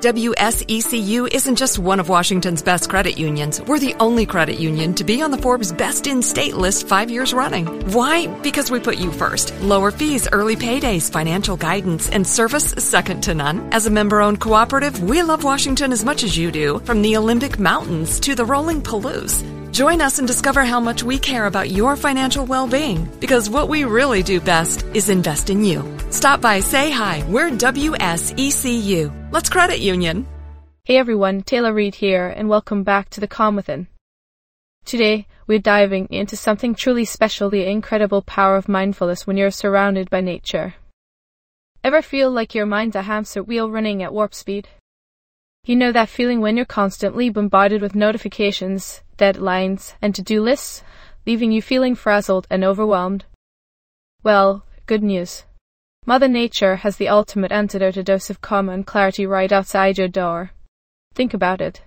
WSECU isn't just one of Washington's best credit unions. We're the only credit union to be on the Forbes Best in State list 5 years running. Why? Because we put you first. Lower fees, early paydays, financial guidance, and service second to none. As a member-owned cooperative, we love Washington as much as you do, from the Olympic Mountains to the rolling Palouse. Join us and discover how much we care about your financial well-being, because what we really do best is invest in you. Stop by, say hi. We're WSECU. Let's credit union. Hey everyone, Taylor Reid here, and welcome back to The Calm Within. Today, we're diving into something truly special, the incredible power of mindfulness when you're surrounded by nature. Ever feel like your mind's a hamster wheel running at warp speed? You know that feeling when you're constantly bombarded with notifications, deadlines, and to-do lists, leaving you feeling frazzled and overwhelmed? Well, good news. Mother Nature has the ultimate antidote, a dose of calm and clarity right outside your door. Think about it.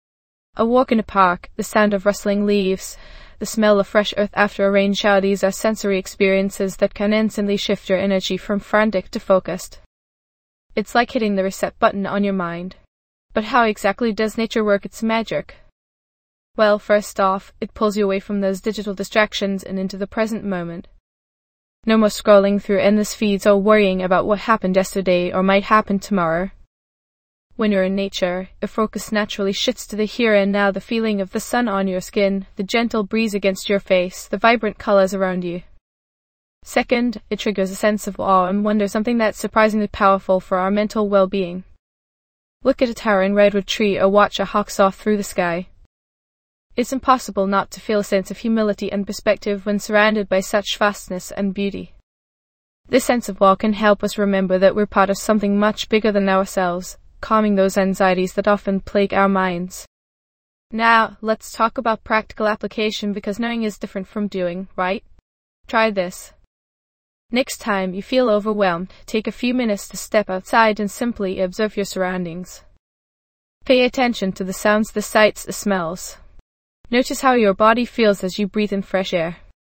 A walk in a park, the sound of rustling leaves, the smell of fresh earth after a rain shower, these are sensory experiences that can instantly shift your energy from frantic to focused. It's like hitting the reset button on your mind. But how exactly does nature work its magic? Well, first off, it pulls you away from those digital distractions and into the present moment. No more scrolling through endless feeds or worrying about what happened yesterday or might happen tomorrow. When you're in nature, your focus naturally shifts to the here and now, the feeling of the sun on your skin, the gentle breeze against your face, the vibrant colors around you. Second, it triggers a sense of awe and wonder, something that's surprisingly powerful for our mental well-being. Look at a towering redwood tree or watch a hawk soar through the sky. It's impossible not to feel a sense of humility and perspective when surrounded by such vastness and beauty. This sense of awe can help us remember that we're part of something much bigger than ourselves, calming those anxieties that often plague our minds. Now, let's talk about practical application, because knowing is different from doing, right? Try this. Next time you feel overwhelmed, take a few minutes to step outside and simply observe your surroundings. Pay attention to the sounds, the sights, the smells. Notice how your body feels as you breathe in fresh air.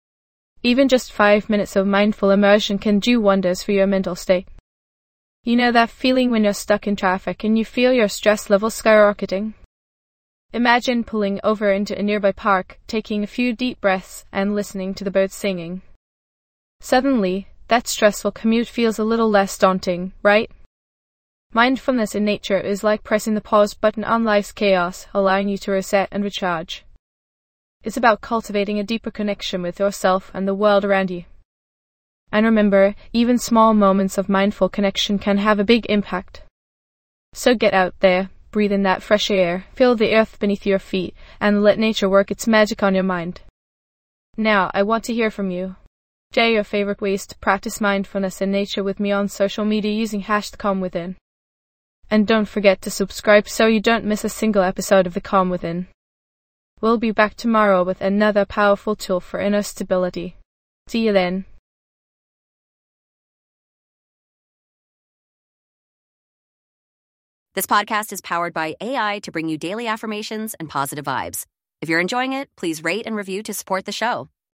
Even just 5 minutes of mindful immersion can do wonders for your mental state. You know that feeling when you're stuck in traffic and you feel your stress level skyrocketing? Imagine pulling over into a nearby park, taking a few deep breaths, and listening to the birds singing. Suddenly, that stressful commute feels a little less daunting, right? Mindfulness in nature is like pressing the pause button on life's chaos, allowing you to reset and recharge. It's about cultivating a deeper connection with yourself and the world around you. And remember, even small moments of mindful connection can have a big impact. So get out there, breathe in that fresh air, feel the earth beneath your feet, and let nature work its magic on your mind. Now, I want to hear from you. Share your favorite ways to practice mindfulness in nature with me on social media using #CalmWithin. And don't forget to subscribe so you don't miss a single episode of The Calm Within. We'll be back tomorrow with another powerful tool for inner stability. See you then. This podcast is powered by AI to bring you daily affirmations and positive vibes. If you're enjoying it, please rate and review to support the show.